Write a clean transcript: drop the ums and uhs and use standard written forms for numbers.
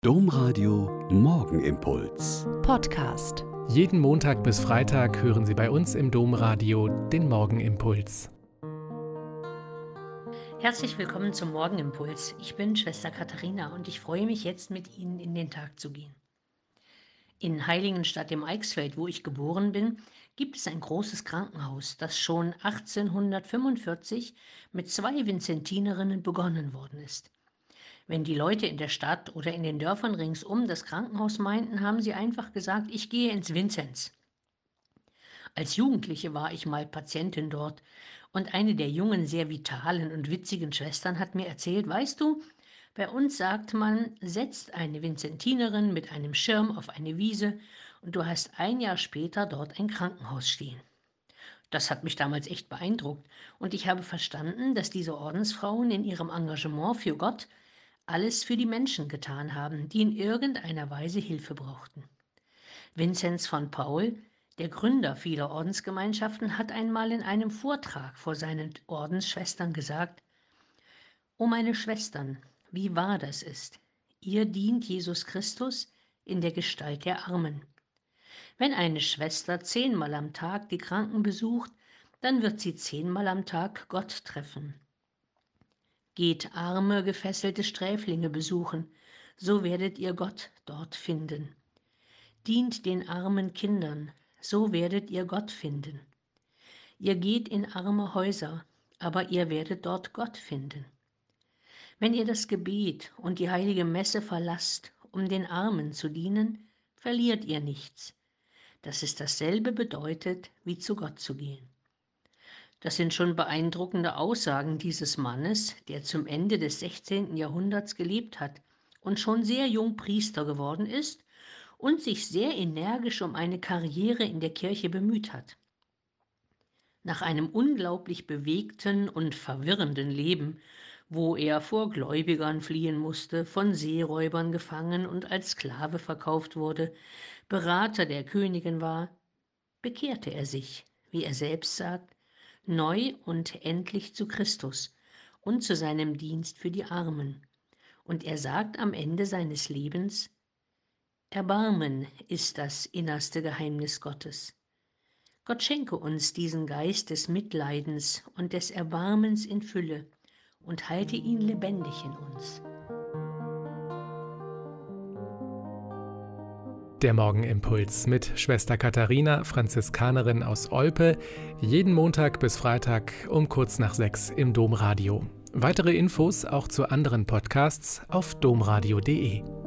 Domradio Morgenimpuls. Podcast. Jeden Montag bis Freitag hören Sie bei uns im Domradio den Morgenimpuls. Herzlich willkommen zum Morgenimpuls. Ich bin Schwester Katharina und ich freue mich jetzt mit Ihnen in den Tag zu gehen. In Heiligenstadt im Eichsfeld, wo ich geboren bin, gibt es ein großes Krankenhaus, das schon 1845 mit 2 Vinzentinerinnen begonnen worden ist. Wenn die Leute in der Stadt oder in den Dörfern ringsum das Krankenhaus meinten, haben sie einfach gesagt, ich gehe ins Vinzenz. Als Jugendliche war ich mal Patientin dort und eine der jungen, sehr vitalen und witzigen Schwestern hat mir erzählt, weißt du, bei uns sagt man, setzt eine Vinzentinerin mit einem Schirm auf eine Wiese und du hast ein Jahr später dort ein Krankenhaus stehen. Das hat mich damals echt beeindruckt und ich habe verstanden, dass diese Ordensfrauen in ihrem Engagement für Gott alles für die Menschen getan haben, die in irgendeiner Weise Hilfe brauchten. Vinzenz von Paul, der Gründer vieler Ordensgemeinschaften, hat einmal in einem Vortrag vor seinen Ordensschwestern gesagt: O meine Schwestern, wie wahr das ist! Ihr dient Jesus Christus in der Gestalt der Armen. Wenn eine Schwester 10-mal am Tag die Kranken besucht, dann wird sie 10-mal am Tag Gott treffen. Geht arme, gefesselte Sträflinge besuchen, so werdet ihr Gott dort finden. Dient den armen Kindern, so werdet ihr Gott finden. Ihr geht in arme Häuser, aber ihr werdet dort Gott finden. Wenn ihr das Gebet und die heilige Messe verlasst, um den Armen zu dienen, verliert ihr nichts. Dass es dasselbe bedeutet, wie zu Gott zu gehen. Das sind schon beeindruckende Aussagen dieses Mannes, der zum Ende des 16. Jahrhunderts gelebt hat und schon sehr jung Priester geworden ist und sich sehr energisch um eine Karriere in der Kirche bemüht hat. Nach einem unglaublich bewegten und verwirrenden Leben, wo er vor Gläubigern fliehen musste, von Seeräubern gefangen und als Sklave verkauft wurde, Berater der Königin war, bekehrte er sich, wie er selbst sagt, neu und endlich zu Christus und zu seinem Dienst für die Armen. Und er sagt am Ende seines Lebens: Erbarmen ist das innerste Geheimnis Gottes. Gott schenke uns diesen Geist des Mitleidens und des Erbarmens in Fülle und halte ihn lebendig in uns. Der Morgenimpuls mit Schwester Katharina, Franziskanerin aus Olpe, jeden Montag bis Freitag um kurz nach 6 im Domradio. Weitere Infos auch zu anderen Podcasts auf domradio.de.